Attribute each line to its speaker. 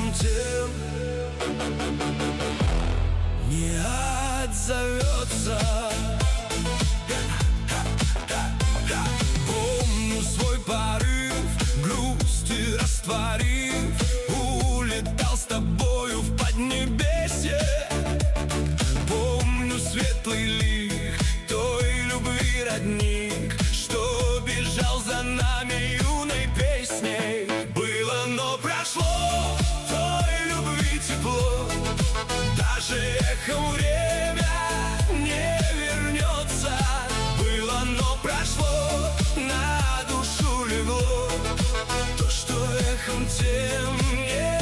Speaker 1: тем не отзовется. Помню свой порыв, грусти растворив, улетал с тобою в поднебесье. Помню светлый лик той любви родник, что бежал за нами юной песней. Было, но прошло, той любви тепло, даже эхом время